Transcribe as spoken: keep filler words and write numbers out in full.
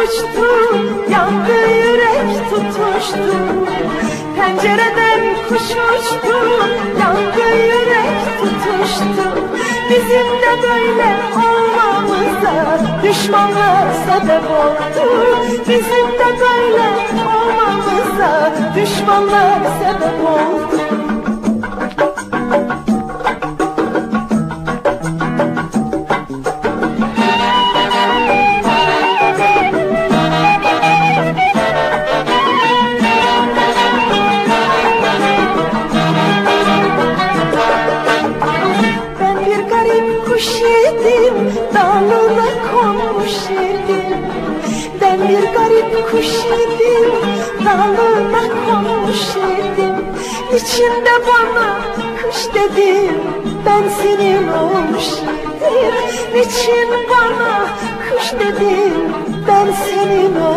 uçtu, yandı yürek tutuştu. Pencereden kuş uçtu, yandı yürek tutuştu. Bizim de böyle olmamıza düşmanlar sebep oldu. Bizim de böyle olmamıza düşmanlar sebep oldu. Kuş idim, dalına konmuş idim. Ben bir garip kuş idim, dalına konmuş idim. İçinde bana kış dedim, ben senin olmuş idim. İçin bana kış dedim, ben senin olmuş idim.